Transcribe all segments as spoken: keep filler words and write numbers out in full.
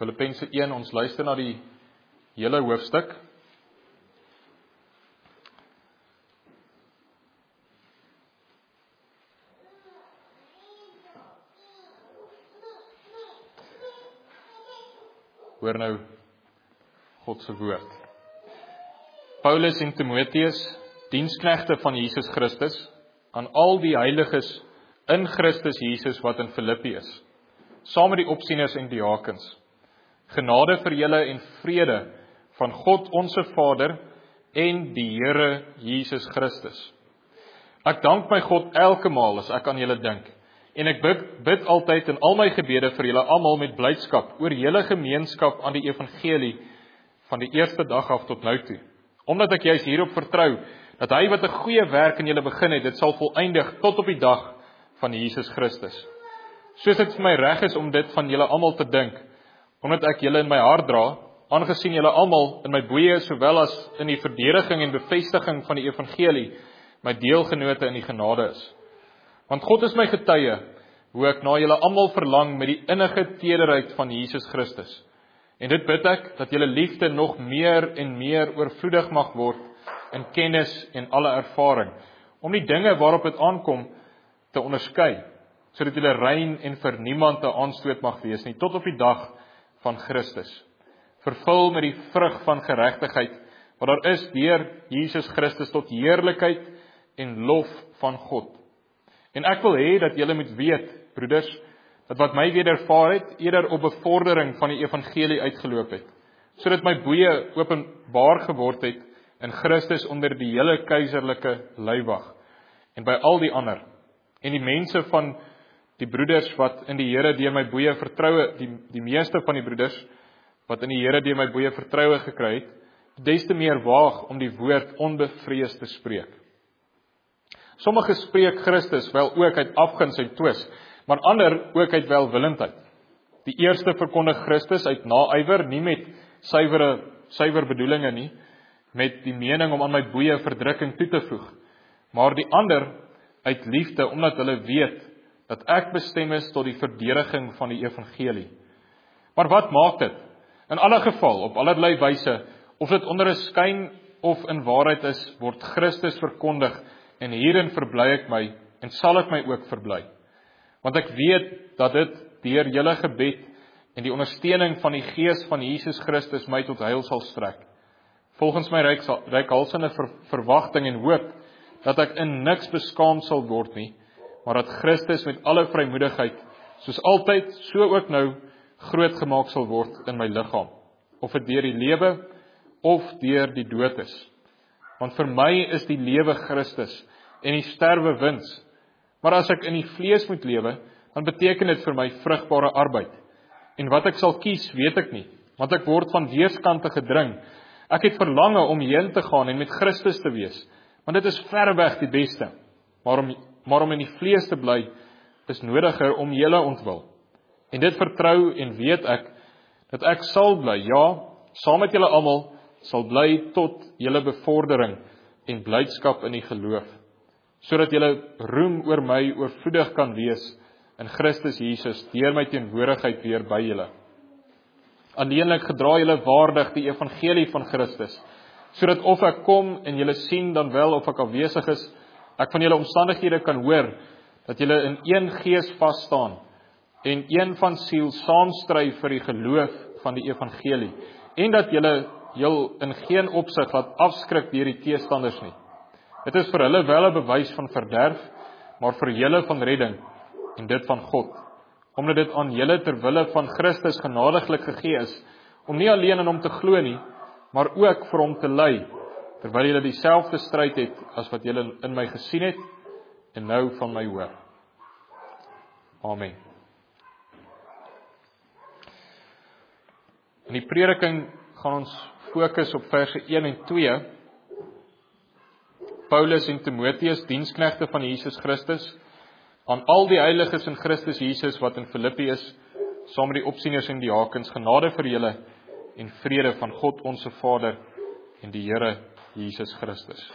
Filippense een, ons luister na die hele hoofstuk. Hoor nou God se woord. Paulus en Timoteus, diensknegte van Jesus Christus, aan al die heiliges in Christus Jesus wat in Filippi is, saam met die opsieners en diakens. Genade vir julle en vrede van God onsse Vader en die Here Jesus Christus. Ek dank my God elke maal as ek aan julle dink, en ek bid, bid altyd in al my gebede vir julle almal met blydskap oor julle gemeenskap aan die evangelie van die eerste dag af tot nou toe. Omdat ek juis hierop vertrou, dat hy wat 'n goeie werk in julle begin het, dit sal volëindig tot op die dag van Jesus Christus. Soos dit vir my reg is om dit van julle almal te dink, omdat ek julle in my hart dra, aangesien julle almal in my boeye sowel as in die verdediging en bevestiging van die evangelie, my deelgenote in die genade is. Want God is my getuie, hoe ek na julle almal verlang met die innige tederheid van Jesus Christus. En dit bid ek, dat julle liefde nog meer en meer oorvloedig mag word in kennis en alle ervaring, om die dinge waarop dit aankom te onderskei, sodat julle rein en vir niemand 'n aanstoot mag wees nie, tot op die dag van Christus. Vervul met die vrug van geregtigheid, wat daar is deur Jesus Christus tot heerlikheid en lof van God. En ek wil hê dat julle moet weet, broeders, dat wat my wedervaar het, eerder op bevordering van die evangelie uitgeloop het, sodat my boeye openbaar geword het in Christus onder die hele keiserlike leiwag, en by al die ander, en die mense van die broeders wat in die Here deur my boeye vertroue, die, die meeste van die broeders wat in die Here deur my boeye vertroue gekry het, des te meer waag om die woord onbevrees te spreek. Sommige spreek Christus wel ook uit afguns en twis, maar ander ook uit welwillendheid. Die eerste verkondig Christus uit naaiwer, nie met suiwere, suiwer bedoelinge nie, met die mening om aan my boeye verdrukking toe te voeg, maar die ander uit liefde, omdat hulle weet dat ek bestem is tot die verdediging van die evangelie. Maar wat maak dit? In alle geval, op allerlei wyse, of dit onder 'n skyn of in waarheid is, word Christus verkondig, en hierin verbly ek my, en sal ek my ook verbly. Want ek weet dat dit deur julle gebed en die ondersteuning van die Gees van Jesus Christus my tot heil sal strek. Volgens my reikhalsende ver, verwagting en hoop, dat ek in niks beskaamd sal word nie, maar dat Christus met alle vrymoedigheid, soos altyd, so ook nou, groot gemaak sal word in my liggaam, of dit deur die lewe, of deur die dood is. Want vir my is die lewe Christus, en die sterwe wins. Maar as ek in die vlees moet lewe, dan beteken dit vir my vrugbare arbeid. En wat ek sal kies, weet ek nie, want ek word van weerskante gedring. Ek het verlange om heen te gaan en met Christus te wees, want dit is verreweg die beste. Maar om, maar om in die vlees te bly, is nodiger om julle ontwil. En dit vertrou en weet ek, dat ek sal bly, ja, saam met julle almal, sal bly tot julle bevordering en blydskap in die geloof, sodat julle roem oor my oorvloedig kan wees in Christus Jesus, deur my teenwoordigheid weer by julle. Alleenlik gedra julle waardig die evangelie van Christus, sodat of ek kom en julle sien dan wel of ek afwesig is, ek van julle omstandighede kan hoor, dat julle in een gees vas staan, en een van siel saamstry vir die geloof van die evangelie, en dat julle jul in geen opsig laat afskrik deur die teestanders nie. Dit is vir hulle wel 'n bewys van verderf, maar vir julle van redding, en dit van God, omdat dit aan julle ter wille van Christus genadiglik gegee is, om nie alleen in hom te glo nie, maar ook vir hom te ly, terwyl julle dieselfde stryd het, as wat julle in my gesien het, en nou van my hoor. Amen. In die prediking gaan ons fokus op verse een en twee. Paulus en Timoteus, diensknegte van Jesus Christus, aan al die heiliges in Christus Jesus wat in Filippi is, saam met die opsieners en diakens, genade vir julle en vrede van God onsse Vader en die Here Jesus Christus.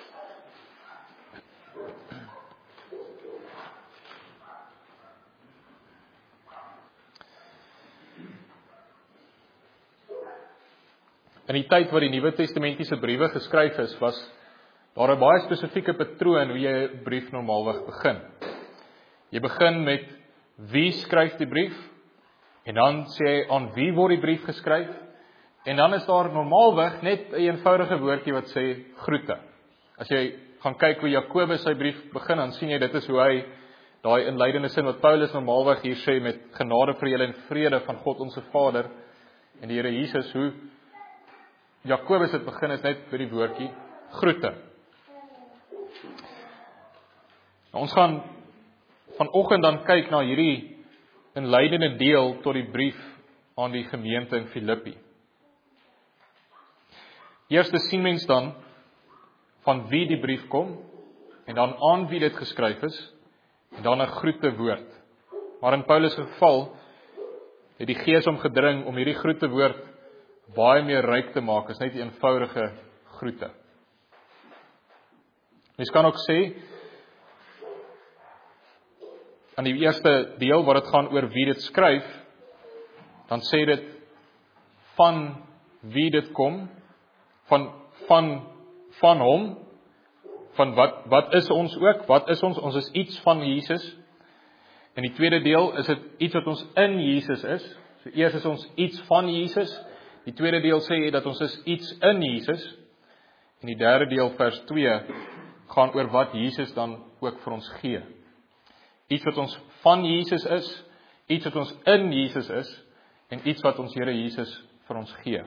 In die tyd wat die Nuwe Testamentiese briewe geskryf is, was daar 'n baie spesifieke patroon hoe jy 'n brief normaalweg begin. Jy begin met wie skryf die brief, en dan sê jy aan wie word die brief geskryf, en dan is daar normaalweg net 'n eenvoudige woordjie wat sê groete. As jy gaan kyk hoe Jakobus sy brief begin, dan sien jy dit is hoe hy daai inleidende sin wat Paulus normaalweg hier sê met genade vir julle en vrede van God ons Vader en die Here Jesus, hoe Jakobus het begin is net by die woordjie groete. Nou, ons gaan vanoggend dan kyk na hierdie inleidende deel tot die brief aan die gemeente in Filippi. Eerste sien mens dan van wie die brief kom, en dan aan wie dit geskryf is, en dan 'n groetewoord. Maar in Paulus se geval het die Gees hom gedring om hierdie groetewoord baie meer ryk te maak, is net 'n eenvoudige groete. Mens kan ook sê, aan die eerste deel waar dit gaan oor wie dit skryf, dan sê dit van wie dit kom, van van van hom, van wat wat is ons ook, wat is ons, ons is iets van Jesus. In die tweede deel is dit iets wat ons in Jesus is. So eers is ons iets van Jesus, die tweede deel sê dat ons is iets in Jesus, en die derde deel vers twee gaan oor wat Jesus dan ook vir ons gee. Iets wat ons van Jesus is, iets wat ons in Jesus is, en iets wat ons Here Jesus vir ons gee.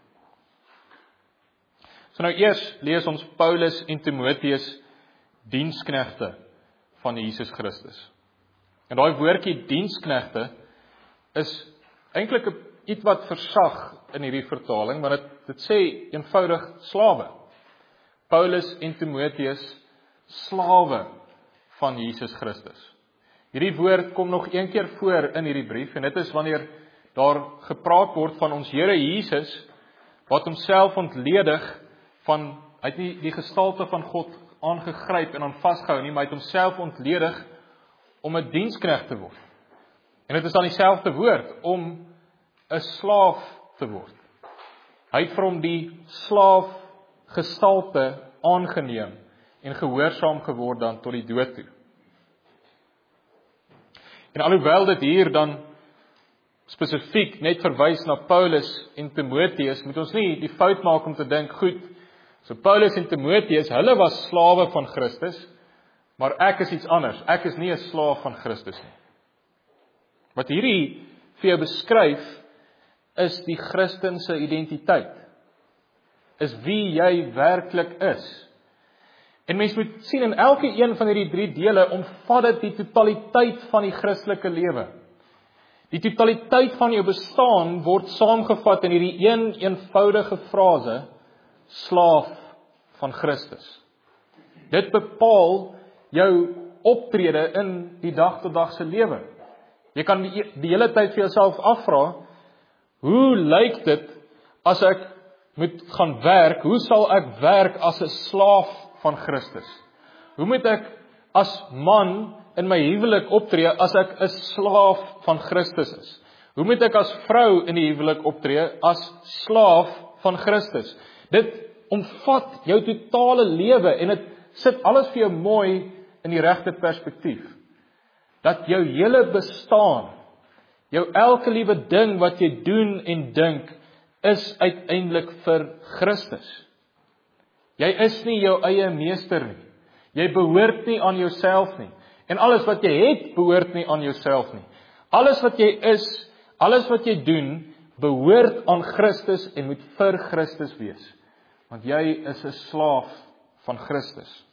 So nou eers lees ons Paulus en Timoteus, diensknegte van Jesus Christus. En daai woordjie diensknegte is eintlik iets wat versag in hierdie vertaling, maar dit, dit sê eenvoudig slawe. Paulus en Timoteus, slawe van Jesus Christus. Hierdie woord kom nog een keer voor in hierdie brief, en dit is wanneer daar gepraat word van ons Here Jesus, wat homself ontledig van, hy het nie die gestalte van God aangegryp en dan vasgehou nie, maar hy het homself ontledig om 'n diensknegt te word. En dit is dan dieselfde woord, om 'n slaaf te word. Hy het vir hom die slaaf gestalte aangeneem en gehoorsaam geword dan tot die dood toe. En alhoewel dit hier dan spesifiek net verwys na Paulus en Timoteus, moet ons nie die fout maak om te dink, goed, so Paulus en Timoteus, hulle was slawe van Christus, maar ek is iets anders, ek is nie 'n slaaf van Christus nie. Wat hierdie vir jou beskryf, is die Christense identiteit, is wie jy werklik is. En mens moet sien, in elke een van hierdie drie dele omvat dit die totaliteit van die Christelike lewe. Die totaliteit van jou bestaan word saamgevat in hierdie een eenvoudige frase, slaaf van Christus. Dit bepaal jou optrede in die dag tot dag se lewe. Jy kan die, die hele tyd vir jouself afvra, hoe lyk dit as ek moet gaan werk, hoe sal ek werk as 'n slaaf van Christus? Hoe moet ek as man in my huwelik optree as ek 'n slaaf van Christus is? Hoe moet ek as vrou in die huwelik optree as slaaf van Christus? Dit omvat jou totale lewe en dit sit alles vir jou mooi in die regte perspektief. Dat jou hele bestaan, jou elke liewe ding wat jy doen en dink, is uiteindelik vir Christus. Jy is nie jou eie meester nie. Jy behoort nie aan jouself nie. En alles wat jy het, behoort nie aan jouself nie. Alles wat jy is, alles wat jy doen, behoort aan Christus en moet vir Christus wees. Want jy is 'n slaaf van Christus.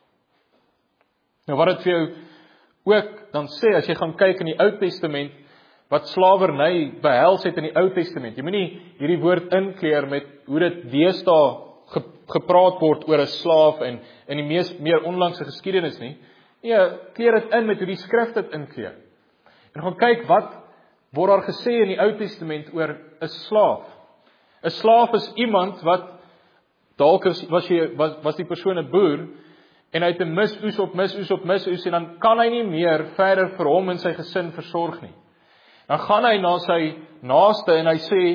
Nou wat dit vir jou ook dan sê, as jy gaan kyk in die Ou Testament, wat slawerny behels het in die Ou Testament. Jy moet nie hierdie woord inkleer met hoe dit deesdae gepraat word oor 'n slaaf en in die mees meer onlangse geskiedenis nie. Nee, kleer dit in met hoe die skrif dit inkleer. En gaan kyk wat word daar gesê in die Ou Testament oor 'n slaaf. 'n Slaaf is iemand wat dalk was jy was, was die persoon 'n boer en hy het 'n misoes op misoes op misoes en dan kan hy nie meer verder vir hom en sy gesin versorg nie. Dan gaan hy na sy naaste en hy sê,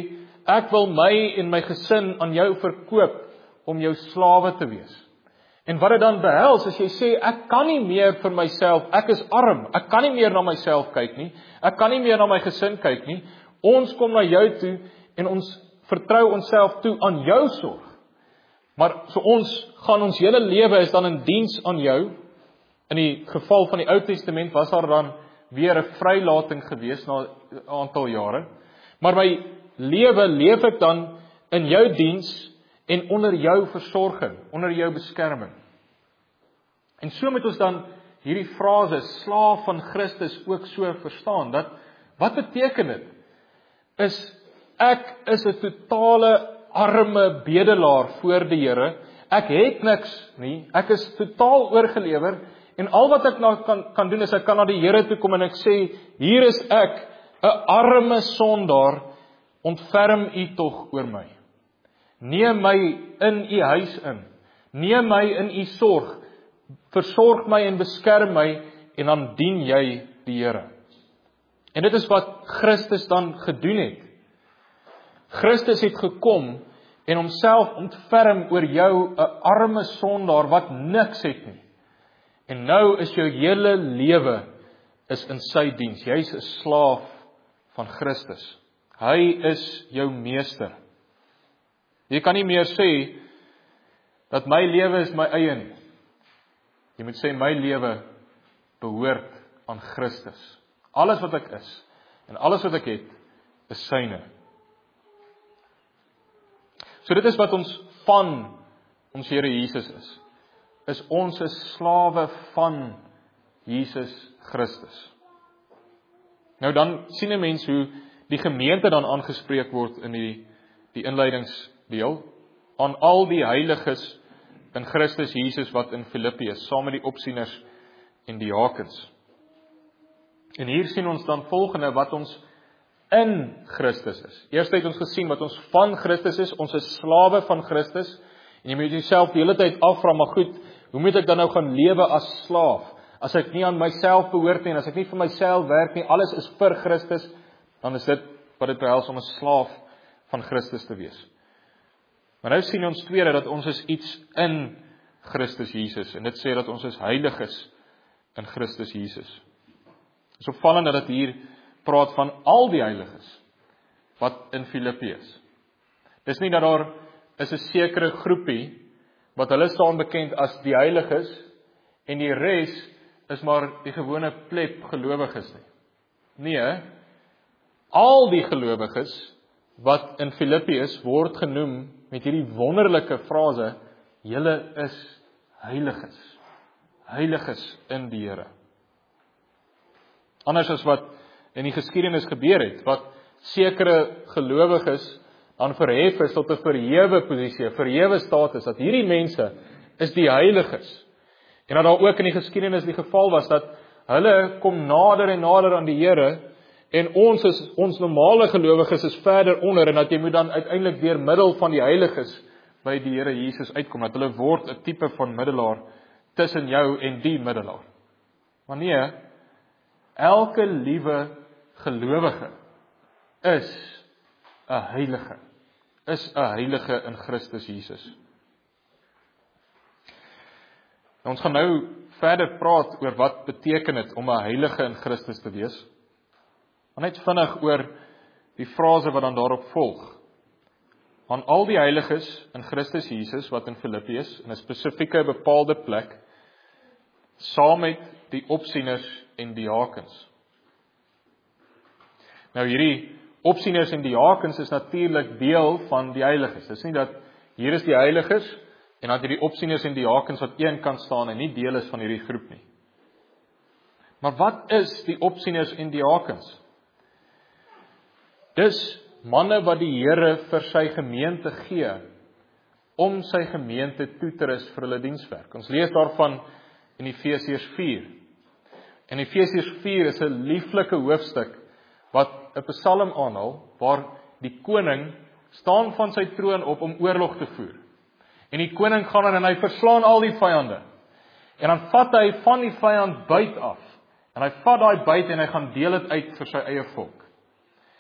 ek wil my en my gesin aan jou verkoop om jou slawe te wees. En wat dit dan behels, as jy sê, ek kan nie meer vir myself, ek is arm, ek kan nie meer na myself kyk nie, ek kan nie meer na my gesin kyk nie, ons kom na jou toe, en ons vertrou onsself toe aan jou sorg. Maar so ons gaan ons hele lewe is dan in diens aan jou. In die geval van die Ou Testament was daar dan weer 'n vrylating gewees na 'n aantal jare. Maar my lewe leef ek dan in jou diens en onder jou versorging, onder jou beskerming. En so moet ons dan hierdie frase slaaf van Christus ook so verstaan, dat wat beteken dit? Is ek is 'n totale arme bedelaar voor die Here. Ek het niks nie. Ek is totaal oorgelewer en al wat ek nou kan kan doen is ek kan na die Here toe kom en ek sê, hier is ek, 'n arme sondaar, ontferm U tog oor my. Neem my in U huis in. Neem my in U sorg. Versorg my en beskerm my en dan dien jy die Here. En dit is wat Christus dan gedoen het. Christus het gekom en homself ontferm oor jou, 'n arme sondaar wat niks het nie. En nou is jou hele lewe is in sy diens. Jy's 'n slaaf van Christus. Hy is jou meester. Jy kan nie meer sê dat my lewe is my eie nie. Jy moet sê my lewe behoort aan Christus. Alles wat ek is en alles wat ek het is syne. So dit is wat ons van ons Here Jesus is. Is ons is slawe van Jesus Christus. Nou dan sien 'n mens hoe die gemeente dan aangespreek word in die die inleidingsdeel aan al die heiliges in Christus Jesus wat in Filippi is, saam met die opsieners en die diakens. En hier sien ons dan volgende wat ons in Christus is. Eers het ons gesien wat ons van Christus is, ons is slawe van Christus, en jy moet jouself die hele tyd afvra, maar goed, hoe moet ek dan nou gaan lewe as slaaf? As ek nie aan myself behoort nie, en as ek nie vir myself werk nie, alles is vir Christus, dan is dit wat dit behels om 'n slaaf van Christus te wees. Maar nou sien ons tweede, dat ons is iets in Christus Jesus, en dit sê dat ons is heiliges in Christus Jesus. Het is opvallend dat dit hier praat van al die heiliges, wat in Filippi is. Dis nie dat daar is 'n sekere groepie, wat hulle staan bekend as die heiliges, en die res is maar die gewone pleb gelowiges nie. Nee, al die gelowiges wat in Filippi is, word genoem met hierdie wonderlike frase, julle is heiliges. Heiliges in die Here. Anders as wat in die geskiedenis gebeur het, wat sekere gelowiges dan verhef is tot 'n verhewe posisie, 'n verhewe status, dat hierdie mense is die heiliges. En dat daar ook in die geskiedenis die geval was, dat hulle kom nader en nader aan die Here, en ons is, ons normale gelowiges is verder onder, en dat jy moet dan uiteindelik deur middel van die heiliges by die Here Jesus uitkom, dat hulle word 'n tipe van middelaar tussen jou en die middelaar. Maar nee, elke liewe gelowige is 'n heilige, is 'n heilige in Christus Jesus. Nou, ons gaan nou verder praat oor wat beteken dit om 'n heilige in Christus te wees. Maar net vinnig oor die frase wat dan daarop volg. Aan al die heiliges in Christus Jesus wat in Filippi is, in 'n spesifieke bepaalde plek, saam met die opsieners en diakens. Nou hierdie opsieners en diakens is natuurlik deel van die heiliges. Dit is nie dat hier is die heiliges en dat hierdie opsieners en diakens wat een kan staan en nie deel is van hierdie groep nie. Maar wat is die opsieners en diakens? Dis manne wat die Here vir sy gemeente gee, om sy gemeente toe te rus vir hulle dienswerk. Ons lees daarvan in Efesiërs vier. En Efesiërs vier is 'n lieflike hoofstuk, wat 'n psalm aanhaal, waar die koning staan van sy troon op om oorlog te voer. En die koning gaan en hy verslaan al die vyande. En dan vat hy van die vyand byt af. En hy vat daai byt en hy gaan deel dit uit vir sy eie volk.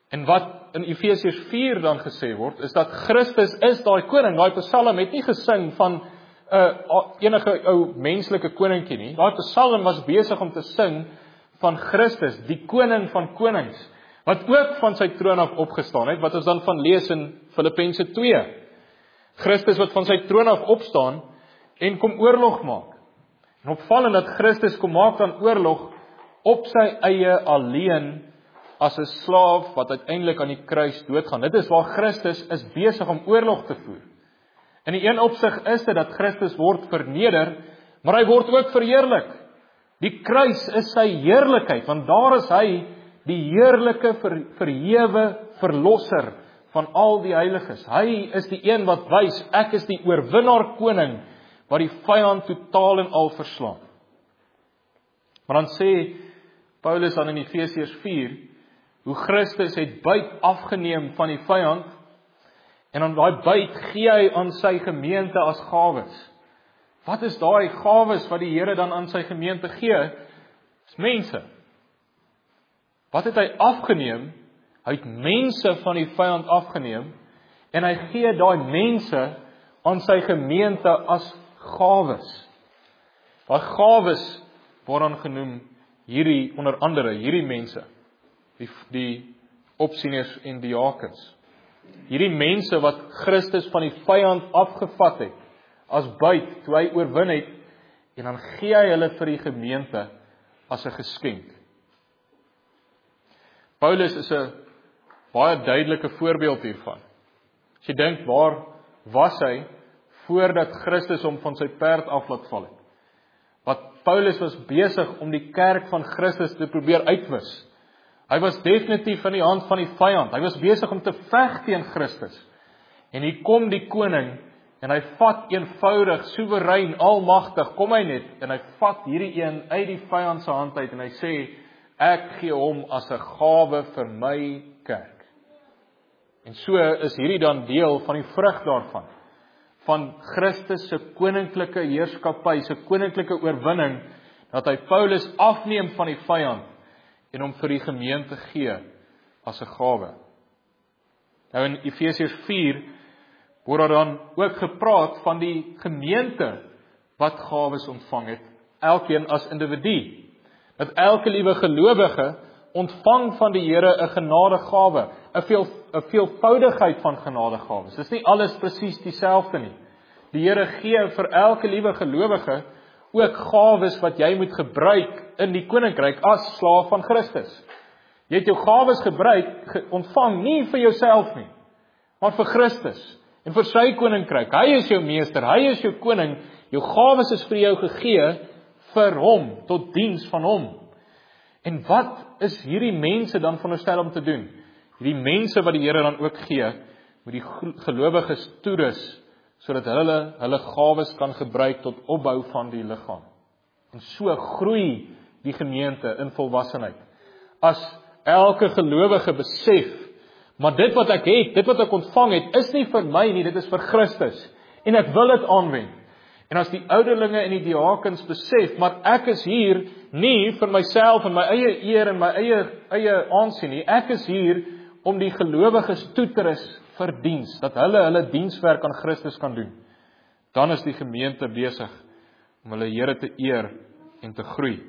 En wat in Efesiërs vier dan gesê word, is dat Christus is daai koning. Daai Psalm het nie gesing van uh, enige ou menslike koninkie nie. Daai Psalm was besig om te sing van Christus, die koning van konings, wat ook van sy troon af opgestaan het, wat ons dan van lees in Filippense twee. Christus wat van sy troon af opstaan en kom oorlog maak. En opvallend dat Christus kom maak dan oorlog op sy eie alleen, as 'n slaaf wat uiteindelik aan die kruis doodgaan. Dit is waar Christus is besig om oorlog te voer. In die een opsig is dit dat Christus word verneder, maar hy word ook verheerlik. Die kruis is sy heerlikheid, want daar is hy die heerlike ver, verhewe verlosser van al die heiliges. Hy is die een wat wys, ek is die oorwinnaar koning, wat die vyand totaal en al verslaan. Maar dan sê Paulus dan in Efesiërs vier, hoe Christus het byt afgeneem van die vyand, en dan daai byt gee hy aan sy gemeente as gawes. Wat is daai gawes wat die Here dan aan sy gemeente gee? Dis mense. Wat het hy afgeneem? Hy het mense van die vyand afgeneem, en hy gee daai mense aan sy gemeente as gawes. Daai gawes word dan genoem hierdie, onder andere, hierdie mense, die, die opsieners en diakens. Hierdie mense wat Christus van die vyand afgevat het, as byt, toe hy oorwin het, en dan gee hy hulle vir die gemeente as 'n geskenk. Paulus is 'n baie duidelike voorbeeld hiervan. As jy dink, waar was hy voordat Christus hom van sy perd af laat val het? Wat Paulus was besig om die kerk van Christus te probeer uitwis. Hy was definitief in die hand van die vyand. Hy was besig om te veg teen Christus. En hier kom die koning, en hy vat eenvoudig, soewerein, almagtig, kom hy net, en hy vat hierdie een uit die vyand se hand uit, en hy sê, ek gee hom as 'n gawe vir my kerk. En so is hierdie dan deel van die vrug daarvan, van Christus se koninklike heerskappy, se koninklike oorwinning, dat hy Paulus afneem van die vyand, en hom vir die gemeente gee, as 'n gawe. Nou in Efesiërs vier, word daar dan ook gepraat van die gemeente, wat gawes ontvang het, elkeen as individu. Dat elke liewe gelowige ontvang van die Here 'n genadegawe, 'n veel 'n veelvoudigheid van genadegawes. Dis nie alles presies dieselfde nie. Die Here gee vir elke liewe gelowige ook gawes wat jy moet gebruik in die koninkryk as slaaf van Christus. Jy het jou gawes gebruik, ge, ontvang nie vir jouself nie, maar vir Christus en vir sy koninkryk. Hy is jou meester, hy is jou koning. Jou gawes is vir jou gegee vir hom, tot diens van hom. En wat is hierdie mense dan veronderstel om te doen? Hierdie mense wat die Here dan ook gee, moet die gelowiges toerus, sodat hulle hulle gawes kan gebruik tot opbou van die liggaam. En so groei die gemeente in volwassenheid. As elke gelowige besef, maar dit wat ek het, dit wat ek ontvang het, is nie vir my nie, dit is vir Christus. En ek wil dit aanwend. En as die ouderlinge en die diakens besef, maar ek is hier nie vir myself en my eie eer en my eie eie aansien nie. Ek is hier om die gelowiges toe te rus vir diens, dat hulle hulle dienswerk aan Christus kan doen. Dan is die gemeente besig om hulle Here te eer en te groei.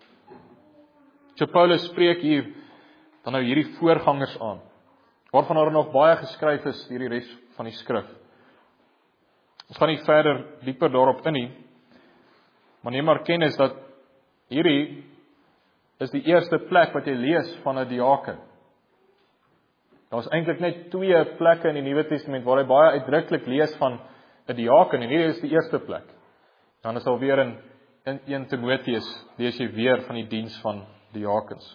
So Paulus spreek hier dan nou hierdie voorgangers aan, waarvan daar nog baie geskryf is hierdie res van die skrif. Ons gaan nie verder dieper daarop in nie, maar neem maar kennis dat hierdie is die eerste plek wat jy lees van 'n diaken. Daar is eintlik net twee plekke in die Nuwe Testament waar hy baie uitdruklik lees van 'n diaken, en hierdie is die eerste plek. Dan is alweer in, in een Timoteus lees jy weer van die diens van diakens.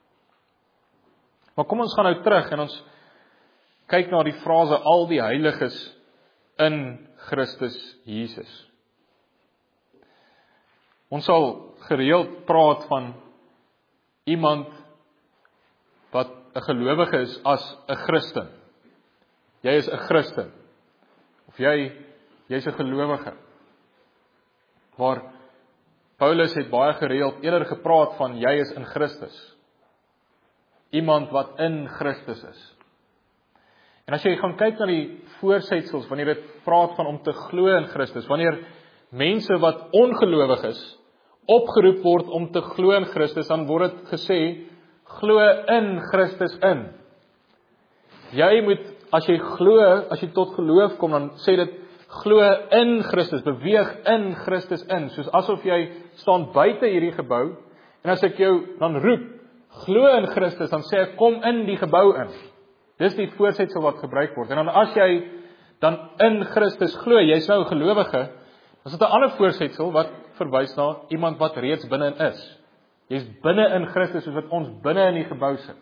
Maar kom ons gaan nou terug en ons kyk na die frase al die heiliges in Christus Jesus. Ons sal gereeld praat van iemand wat 'n gelowige is as 'n Christen. Jy is 'n Christen. Of jy jy's 'n gelowige. Maar Paulus het baie gereeld eerder gepraat van jy is in Christus. iemand wat in Christus is. En as jy gaan kyk na die voorsetsels, wanneer dit praat van om te glo in Christus, wanneer mense wat ongelowig is, opgeroep word om te glo in Christus, dan word dit gesê, glo in Christus in. Jy moet, as jy glo, as jy tot geloof kom, dan sê dit, glo in Christus, beweeg in Christus in, soos asof jy staan buite hierdie gebou, en as ek jou dan roep, glo in Christus, dan sê ek, kom in die gebou in. Dis die voorsetsel wat gebruik word. En dan as jy dan in Christus glo, jy's nou 'n gelowige, dan is dit 'n ander voorsetsel wat verwys na iemand wat reeds binne is. Jy's binne in Christus, soos wat ons binne in die gebou sit.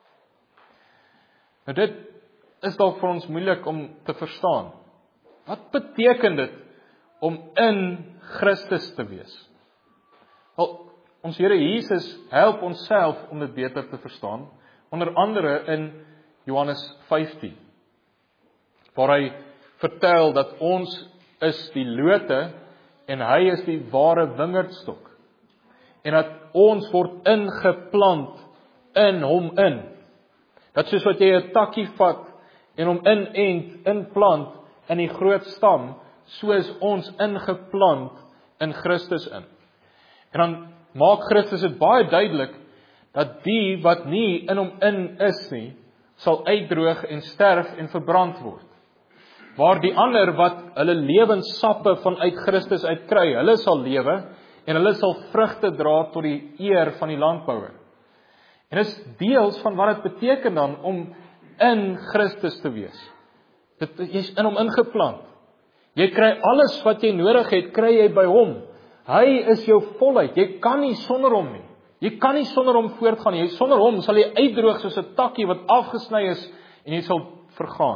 Nou dit is dalk vir ons moeilik om te verstaan. Wat beteken dit om in Christus te wees? Wel, ons Here Jesus help ons self om dit beter te verstaan, onder andere in Johannes vyftien, waar hy vertel dat ons is die lote en hy is die ware wingerdstok, en dat ons word ingeplant in hom in. Dat soos wat jy 'n takkie vat en hom inent, inplant in die groot stam, so is ons ingeplant in Christus in. En dan maak Christus dit baie duidelik dat die wat nie in hom in is nie, sal uitdroog en sterf en verbrand word. Waar die ander wat hulle lewenssappe vanuit Christus uitkry, hulle sal lewe en hulle sal vrugte dra tot die eer van die landbouer. En dis deels van wat dit beteken dan om in Christus te wees. Dit jy's in hom ingeplant. Jy kry alles wat jy nodig het, kry jy by hom. Hy is jou volheid. Jy kan nie sonder hom nie. Jy kan nie sonder hom voortgaan nie. Sonder hom sal jy uitdroog soos 'n takkie wat afgesny is en jy sal vergaan.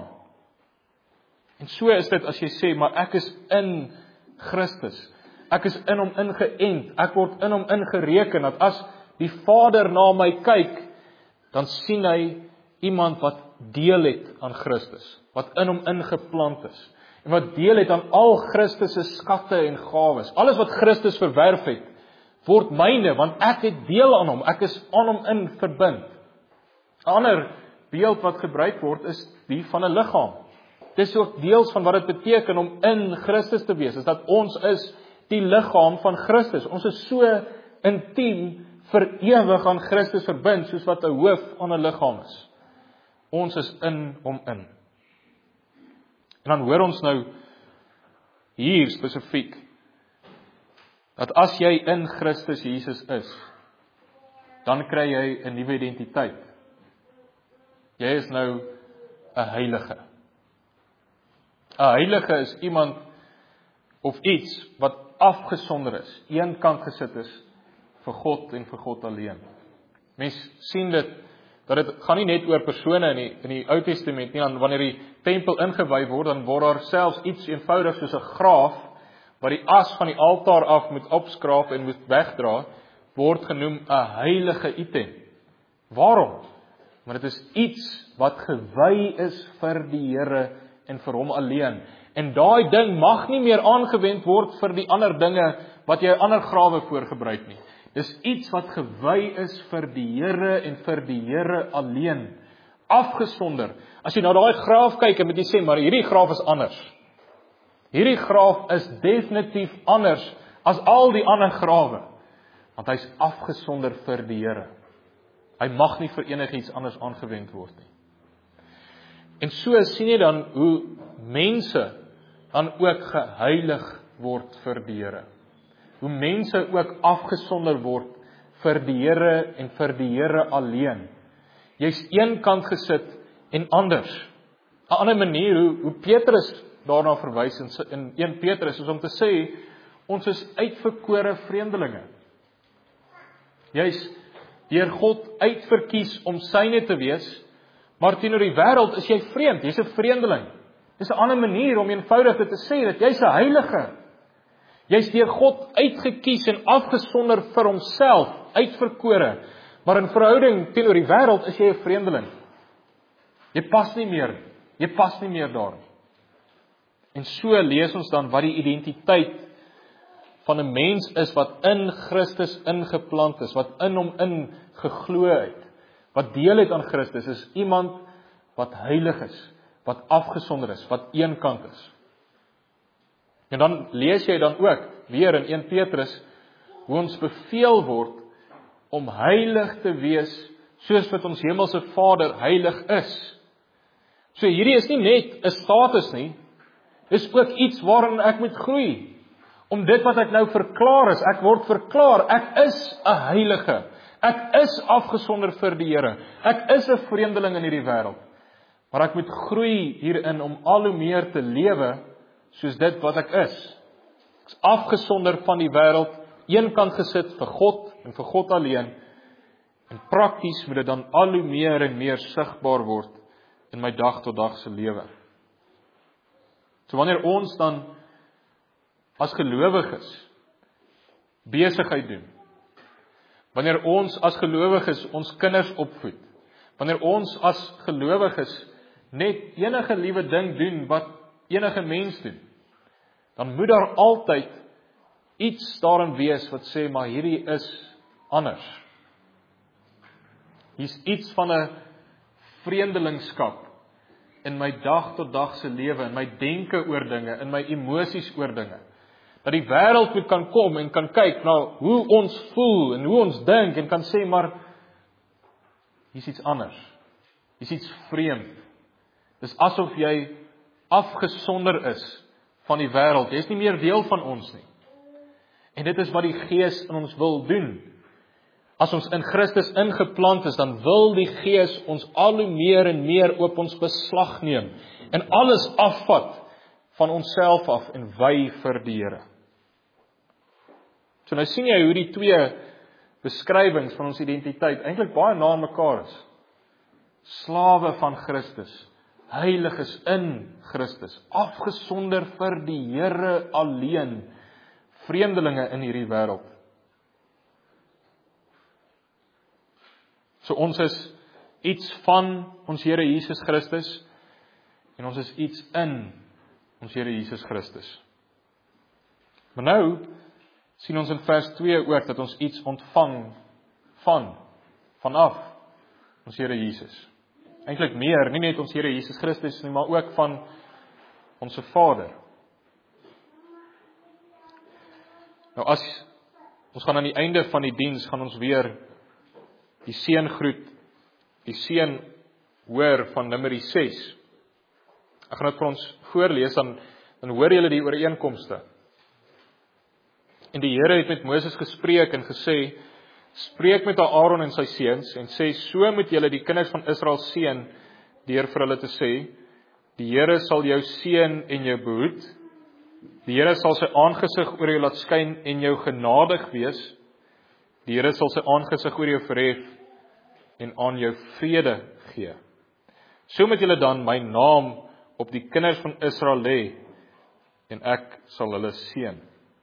En so is dit as jy sê, maar ek is in Christus. Ek is in hom ingeënt. Ek word in hom ingereken. Dat as die Vader na my kyk, dan sien hy iemand wat deel het aan Christus. Wat in hom ingeplant is. En wat deel het aan al Christus se skatte en gawes. Alles wat Christus verwerf het, word myne, want ek het deel aan hom, ek is aan hom in verbind. 'n Ander beeld wat gebruik word, is die van 'n liggaam. Dis ook deels van wat dit beteken om in Christus te wees, is dat ons is die liggaam van Christus. Ons is so intiem vir ewig aan Christus verbind, soos wat 'n hoof aan 'n liggaam is. Ons is in hom in. En dan hoor ons nou hier spesifiek, dat as jy in Christus Jesus is, dan kry jy 'n nuwe identiteit. Jy is nou 'n heilige. 'n Heilige is iemand of iets wat afgesonder is, eenkant gesit is vir God en vir God alleen. Mens sien dit, dat dit gaan nie net oor persone in die, in die Ou Testament nie, dan wanneer die tempel ingewy word, dan word daar selfs iets eenvoudig soos 'n graaf, wat die as van die altaar af moet opskraap en moet wegdra, word genoem 'n heilige item. Waarom? Want dit is iets wat gewy is vir die Here en vir hom alleen. En daai ding mag nie meer aangewend word vir die ander dinge wat jy ander grawe voor gebruik nie. Dis iets wat gewy is vir die Here en vir die Here alleen. Afgesonder. As jy na daai graaf kyk, en moet jy sê, maar hierdie graaf is anders. Hierdie graaf is definitief anders as al die ander grawe, want hy's afgesonder vir die Here. Hy mag nie vir enigiets anders aangewend word nie. En so sien jy dan hoe mense dan ook geheilig word vir die Here. Hoe mense ook afgesonder word vir die Here en vir die Here alleen. Jy's eenkant gesit en anders. 'n Ander manier hoe, hoe Petrus daarna verwys in, in een Petrus is om te sê, ons is uitverkore vreemdelinge. Jy's deur God uitverkies om syne te wees, maar teenoor die wêreld is jy vreemd, jy's 'n vreemdeling. Dis 'n ander manier om eenvoudig dit te sê, dat jy's 'n heilige. Jy's deur God uitgekies en afgesonder vir homself, uitverkore, maar in verhouding teenoor die wêreld is jy 'n vreemdeling. Jy pas nie meer, jy pas nie meer daar. En so lees ons dan wat die identiteit van 'n mens is wat in Christus ingeplant is, wat in hom in geglo het, wat deel het aan Christus, is iemand wat heilig is, wat afgesonder is, wat eenkant is. En dan lees jy dan ook, weer in Eerste Petrus, hoe ons beveel word om heilig te wees, soos wat ons hemelse Vader heilig is. So hierdie is nie net 'n status nie, is ook iets waarin ek moet groei. Om dit wat ek nou verklaar is, ek word verklaar, ek is 'n heilige. Ek is afgesonder vir die Here. Ek is 'n vreemdeling in hierdie wêreld. Maar ek moet groei hierin om al hoe meer te lewe soos dit wat ek is. Ek is afgesonder van die wêreld, eenkant gesit vir God en vir God alleen. En prakties moet dit dan al hoe meer en meer sigbaar word in my dag tot dag se lewe. So wanneer ons dan as gelowiges besigheid doen, wanneer ons as gelowiges ons kinders opvoed, wanneer ons as gelowiges net enige liewe ding doen wat enige mens doen, dan moet daar altyd iets daarin wees wat sê, maar hierdie is anders. Hier's iets van 'n vreemdelingskap in my dag tot dag se lewe, in my denke oor dinge, in my emosies oor dinge. Dat die wêreld moet kan kom en kan kyk na hoe ons voel en hoe ons dink en kan sê, maar hier's iets anders. Hier's iets vreemd. Dis asof jy afgesonder is van die wêreld. Jy is nie meer deel van ons nie. En dit is wat die Gees in ons wil doen. As ons in Christus ingeplant is, dan wil die Gees ons al hoe meer en meer op ons beslag neem en alles afvat van onsself af en wy vir die Here. So nou sien jy hoe die twee beskrywings van ons identiteit eintlik baie na mekaar is. Slawe van Christus, heiliges in Christus, afgesonder vir die Here alleen, vreemdelinge in hierdie wêreld. So ons is iets van ons Here Jesus Christus en ons is iets in ons Here Jesus Christus. Maar nou sien ons in vers twee ook dat ons iets ontvang van, vanaf ons Here Jesus. Eintlik meer, nie net ons Here Jesus Christus nie, maar ook van ons Vader. Nou as ons gaan aan die einde van die diens gaan ons weer die seën groet, die seën hoor van Numeri ses. Ek gaan dit vir ons voorlees, dan, dan hoor julle die ooreenkomste. En die Here het met Moses gespreek en gesê, spreek met Aaron en sy seuns en sê, so moet julle die kinders van Israel seën, deur vir hulle te sê, die Here sal jou seën en jou behoed, die Here sal sy aangesig oor jou laat skyn en jou genadig wees, die Here sal sy aangesig oor jou verhef en aan jou vrede gee. So moet julle dan my naam op die kinders van Israel lê en ek sal hulle seën.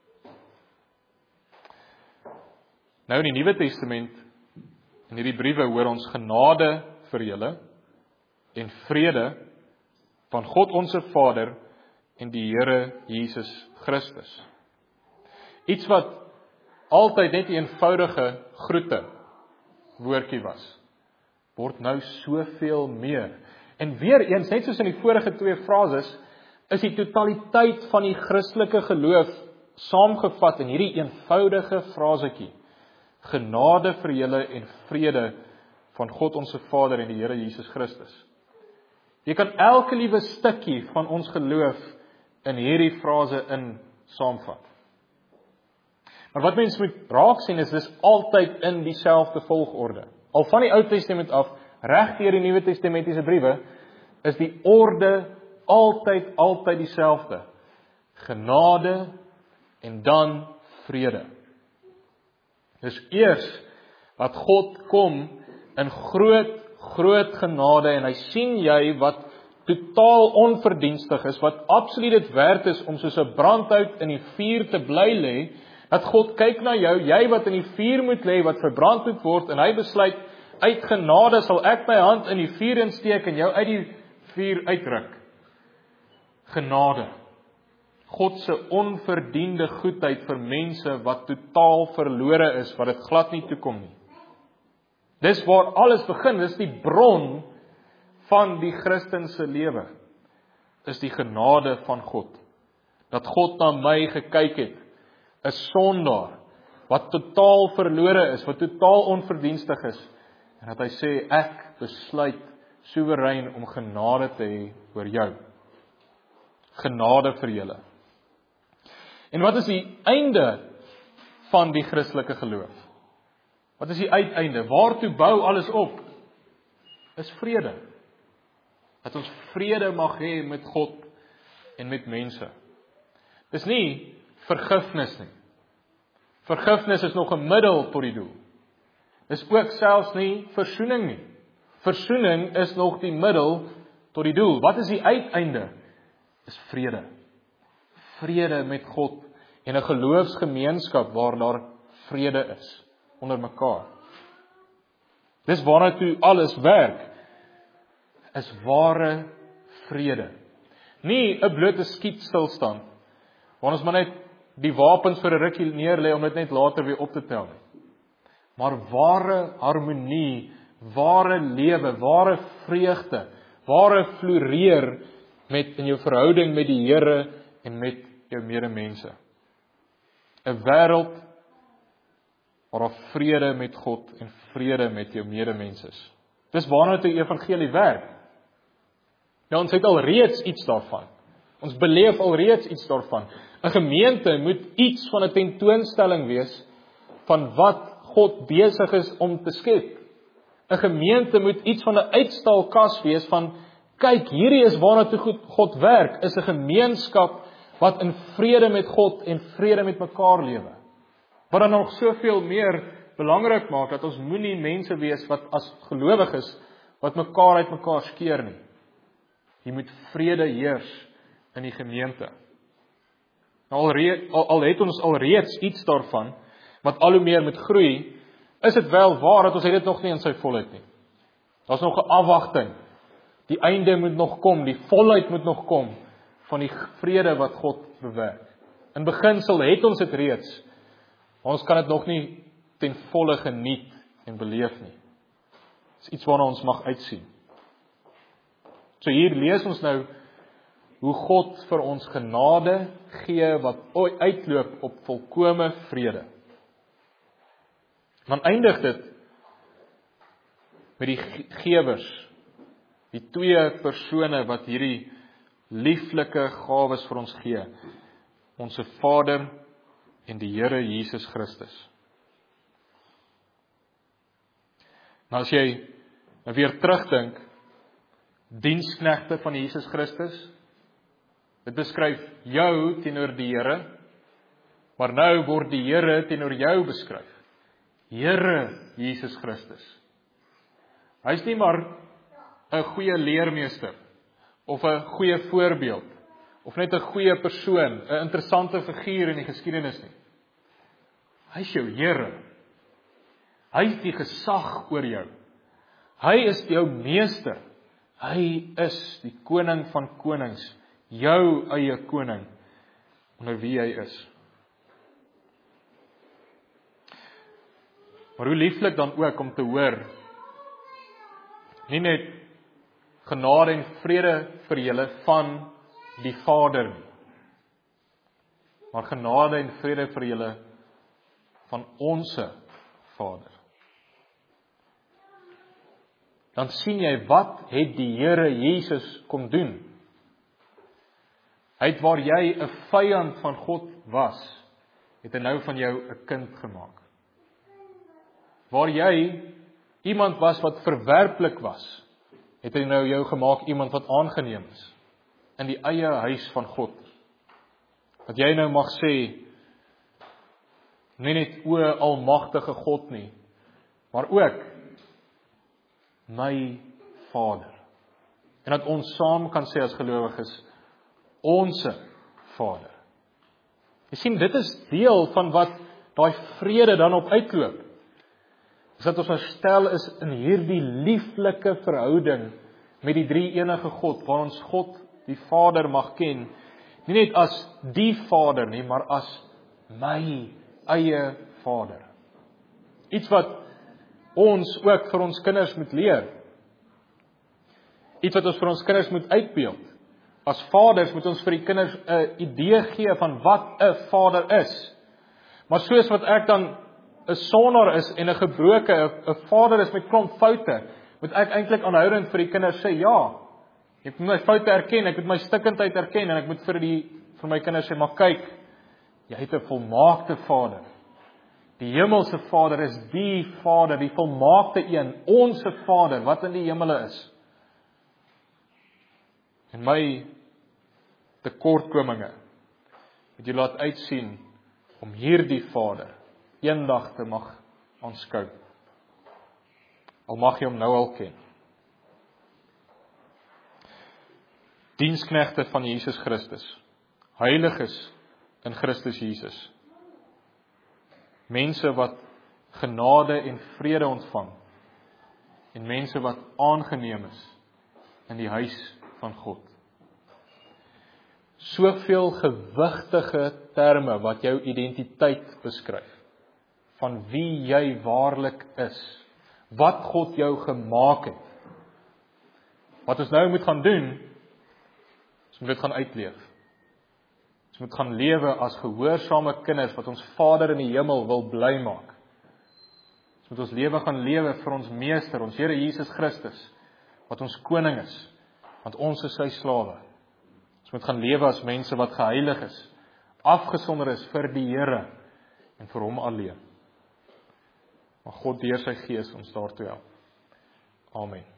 Nou in die Nuwe Testament, in hierdie briewe hoor ons genade vir julle en vrede van God ons Vader en die Here Jesus Christus. Iets wat altyd net 'n eenvoudige groete woordjie was, word nou soveel meer. En weer eens, net soos in die vorige twee frases, is die totaliteit van die Christelike geloof saamgevat in hierdie eenvoudige frasetjie. Genade vir julle en vrede van God ons Vader en die Here Jesus Christus. Jy kan elke liewe stukkie van ons geloof in hierdie frase in saamvat. Maar wat mens moet raak sien is, dis altyd in dieselfde volgorde. Al van die Ou Testament af, reg deur die Nuwe Testamentiese briewe, is die orde altyd, altyd dieselfde. Genade en dan vrede. Dis eers wat God kom in groot, groot genade en hy sien jy wat totaal onverdienstig is, wat absoluut dit werd is om soos 'n brandhout in die vuur te bly lê, dat God kyk na jou, jy wat in die vuur moet lê, wat verbrand moet word, en hy besluit, uit genade sal ek my hand in die vuur insteek en jou uit die vuur uitruk. Genade. God se onverdiende goedheid vir mense wat totaal verlore is, wat dit glad nie toekom nie. Dis waar alles begin, dis die bron van die Christense lewe. Is die genade van God. Dat God na my gekyk het, 'n sondaar, wat totaal verlore is, wat totaal onverdienstig is, en dat hy sê, ek besluit soewerein om genade te hê oor jou. Genade vir julle. En wat is die einde van die Christelike geloof? Wat is die uiteinde? Waartoe bou alles op? Is vrede. Dat ons vrede mag hê met God en met mense. Dis nie vergifnis nie. Vergifnis is nog 'n middel tot die doel. Dis ook selfs nie versoening nie. Versoening is nog die middel tot die doel. Wat is die uiteinde? Is vrede. Vrede met God en 'n geloofsgemeenskap waar daar vrede is onder mekaar. Dis waarna toe alles werk, is ware vrede. Nie 'n blote skietstilstand, waar ons maar net die wapens vir 'n rukkie neerlê om dit net later weer op te tel nie. Maar ware harmonie, ware lewe, ware vreugde, ware floreer met in jou verhouding met die Here en met jou medemense. 'n Wêreld waar daar vrede met God en vrede met jou medemense is. Dis waarna die evangelie werk. Nou ons het al reeds iets daarvan. Ons beleef al reeds iets daarvan. 'n Gemeente moet iets van 'n tentoonstelling wees van wat God besig is om te skep. 'n Gemeente moet iets van 'n uitstalkas wees van kyk, hierdie is waarna toe God werk, is 'n gemeenskap wat in vrede met God en vrede met mekaar lewe. Wat dan nog soveel meer belangrik maak dat ons moenie mense wees wat as gelowiges wat mekaar uit mekaar skeer nie. Hier moet vrede heers in die gemeente. Nou, al, re, al, al het ons alreeds iets daarvan wat al hoe meer moet groei, is dit wel waar dat ons het dit nog nie in sy volheid nie. Daar's nog 'n afwagting. Die einde moet nog kom, die volheid moet nog kom van die vrede wat God bewerk. In beginsel het ons dit reeds, maar ons kan dit nog nie ten volle geniet en beleef nie. Dit is iets waarna ons mag uitsien. So hier lees ons nou hoe God vir ons genade gee wat uitloop op volkome vrede. Dan eindig dit met die gewers, die twee persone wat hierdie lieflike gawes vir ons gee. Onse Vader en die Here Jesus Christus. Nou as jy weer terugdink, diensknegte van Jesus Christus, dit beskryf jou teenoor die Here, maar nou word die Here teenoor jou beskryf. Here Jesus Christus. Hy is nie maar 'n goeie leermeester, of 'n goeie voorbeeld, of net 'n goeie persoon, 'n interessante figuur in die geskiedenis nie. Hy is jou Here. Hy is die gesag oor jou. Hy is jou meester. Hy is die koning van konings, jou eie koning, onder wie hy is. Maar hoe lieflik dan ook om te hoor, nie net genade en vrede vir julle van die Vader nie, maar genade en vrede vir julle van onse Vader. Dan sien jy wat het die Here Jesus kom doen. Hy het waar jy 'n vyand van God was, het hy nou van jou 'n kind gemaak. Waar jy iemand was wat verwerplik was, het hy nou jou gemaak iemand wat aangeneem is in die eie huis van God. Dat jy nou mag sê, nie net o almagtige God nie, maar ook my Vader. En dat ons saam kan sê as gelowiges, onse Vader. Jy sien, dit is deel van wat daai vrede dan op uitloop. Is dat ons herstel is in hierdie lieflike verhouding met die drie enige God, waar ons God, die Vader, mag ken, nie net as die Vader nie, maar as my eie Vader. Iets wat ons ook vir ons kinders moet leer. Iets wat ons vir ons kinders moet uitbeeld. As vaders moet ons vir die kinders 'n idee gee van wat 'n vader is. Maar soos wat ek dan 'n sondaar is en 'n gebroke, 'n vader is met klomp foute, moet ek eintlik aanhoudend vir die kinders sê, ja, ek moet my foute erken, ek moet my stikkindheid erken, en ek moet vir die vir my kinders sê, maar kyk, jy het 'n volmaakte Vader. Die hemelse Vader is die Vader, die volmaakte een, onsse Vader, wat in die hemele is. En my tekortkominge moet jy laat uitsien om hierdie Vader eendag te mag aanskou. Al mag jy hom nou al ken. Diensknegte van Jesus Christus, heiliges in Christus Jesus, mense wat genade en vrede ontvang, en mense wat aangeneem is in die huis van God. Soveel gewigtige terme wat jou identiteit beskryf, van wie jy waarlik is, wat God jou gemaak het. Wat ons nou moet gaan doen, ons moet dit gaan uitleef. Ons moet gaan lewe as gehoorsame kinders wat ons Vader in die hemel wil bly maak. Ons moet ons lewe gaan lewe vir ons meester, ons Here Jesus Christus, wat ons koning is, want ons is sy slawe. Ons moet gaan lewe as mense wat geheilig is, afgesonder is vir die Here en vir hom alleen. Maar God deur sy Gees ons daartoe help. Amen.